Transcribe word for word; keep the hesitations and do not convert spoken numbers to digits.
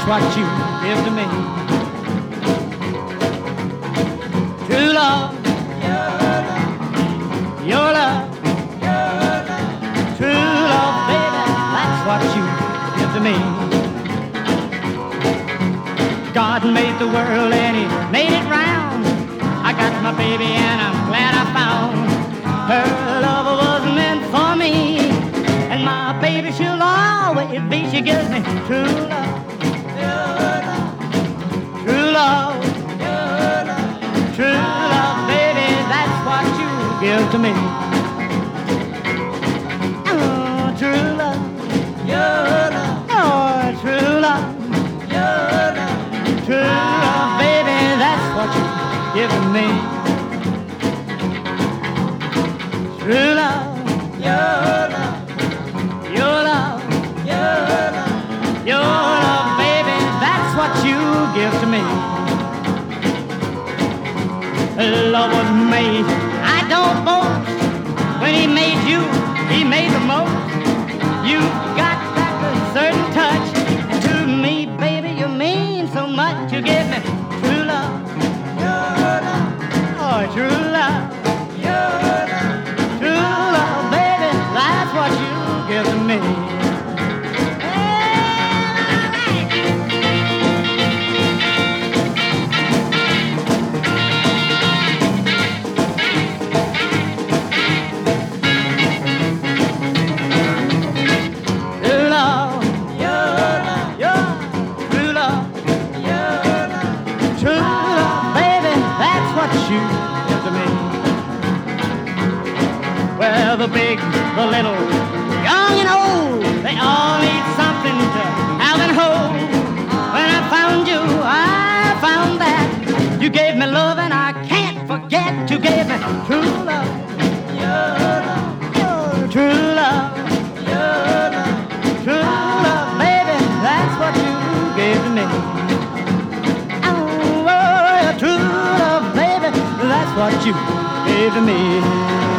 that's what you give to me. True love, your love, true love, baby, that's what you give to me. God made the world and he made it round. I got my baby and I'm glad I found her. Love was meant for me, and my baby she'll always be. She gives me true love, true love, true love, baby, that's what you give to me. Oh, true love, oh, true love, true love, baby, that's what you give to me. True love, your love, your love, your love, your love, baby, that's what you give to me. Love was made, I don't boast. When he made you, he made the most. You got that certain touch, and to me, baby, you mean so much. You give me true love, oh, true love, true love, baby, that's what you give to me. Well, the big, the little, young and old, they all need something to have and hold. When I found you, I found that you gave me love and I can't forget. You gave me true love, your love, your true love, your love, true love, baby, that's what you gave to me. Oh, oh, true love, baby, that's what you gave to me.